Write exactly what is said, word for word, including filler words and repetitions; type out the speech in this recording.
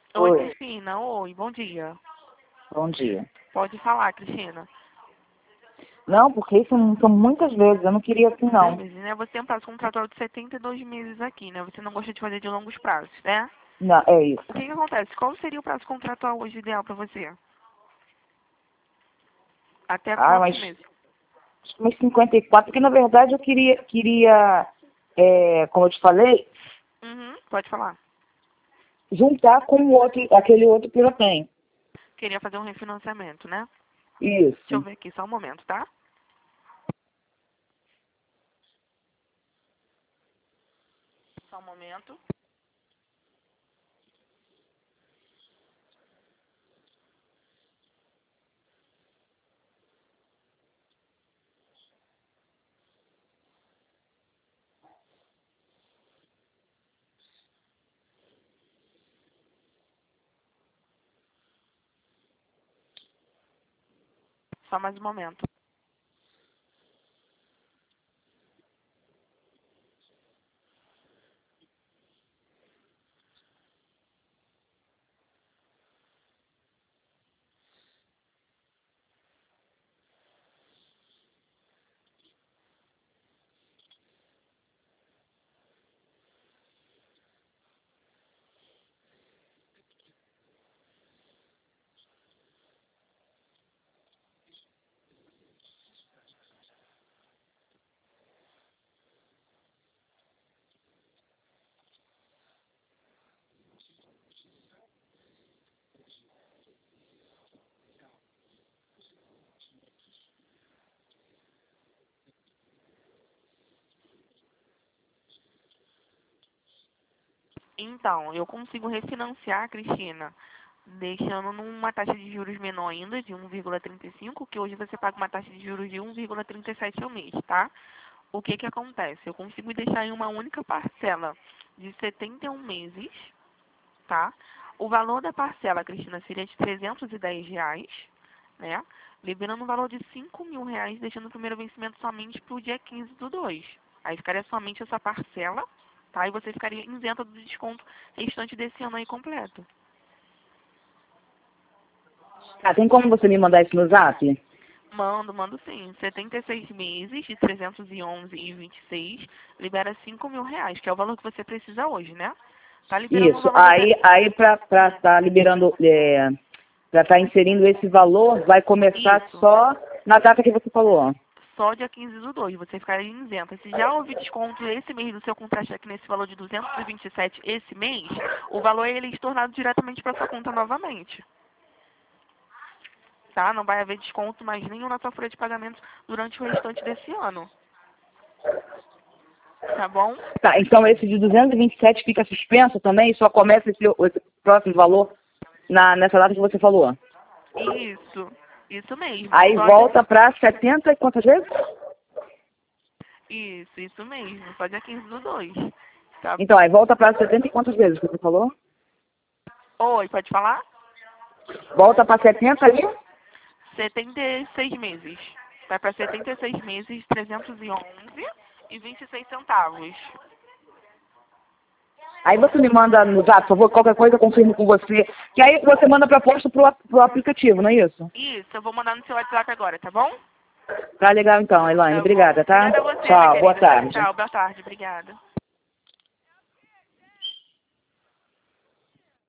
Oi, Oi, Cristina. Oi, bom dia. bom dia. Pode falar, Cristina. Não, porque isso não- são muitas vezes, eu não queria assim Muitas não. vezes, né? Você tem um prazo contratual de setenta e dois meses aqui, né? Você não gosta de fazer de longos prazos, né? Não, é O isso. que que acontece? Qual seria o prazo contratual hoje ideal para você? Até Ah, quantos mas, meses? mas cinquenta e quatro, porque na verdade eu queria, queria é, como eu te falei, Uhum, pode falar. juntar com o outro, aquele outro que eu tenho. Queria fazer um refinanciamento, né? Deixa eu Isso. ver aqui, só um momento, tá? Só um momento. Só mais um momento. Então, eu consigo refinanciar, Cristina, deixando numa taxa de juros menor ainda, de um vírgula trinta e cinco, que hoje você paga uma taxa de juros de um vírgula trinta e sete ao mês, tá? O que que acontece? Eu consigo deixar em uma única parcela de setenta e um meses, tá? O valor da parcela, Cristina, seria de trezentos e dez reais, né? Liberando um valor de cinco mil reais, deixando o primeiro vencimento somente para o dia quinze do dois. Aí ficaria somente essa parcela, tá? E você ficaria isenta do desconto restante desse ano aí completo. Ah, tem como você me mandar isso no zap? Mando, mando sim. setenta e seis meses de trezentos e onze e vinte e seis, libera cinco mil reais, que é o valor que você precisa hoje, né? Tá liberando um Isso. valor de... Aí, aí para estar liberando, é, para estar inserindo esse valor, vai começar Isso. só na data que você falou. Só dia quinze do dois, você ficaria isenta. Se já houve desconto esse mês do seu contra-cheque nesse valor de duzentos e vinte e sete esse mês, o valor ele é estornado diretamente para sua conta novamente. Tá? Não vai haver desconto mais nenhum na sua folha de pagamentos durante o restante desse ano. Tá bom? Tá, então esse de duzentos e vinte e sete fica suspenso também e só começa esse, esse próximo valor na, nessa data que você falou. Isso. Isso mesmo. Aí Só dia... volta para setenta e quantas vezes? Isso, isso mesmo. Só dia quinze do dois. Tá? Então, aí volta para setenta e quantas vezes que você falou? Oi, pode falar? Volta para setenta ali? setenta e seis meses. Vai para setenta e seis meses, trezentos e onze e vinte e seis centavos. Aí você me manda no zap, por favor, qualquer coisa eu confirmo com você. Que aí você manda a proposta pro, pro aplicativo, não é isso? Isso, eu vou mandar no seu WhatsApp agora, tá bom? Tá legal então, Elaine. Tá bom. Obrigada, tá? Obrigada a você, minha Tchau, boa querida. Tchau, tarde. tchau. Boa tarde. Obrigada.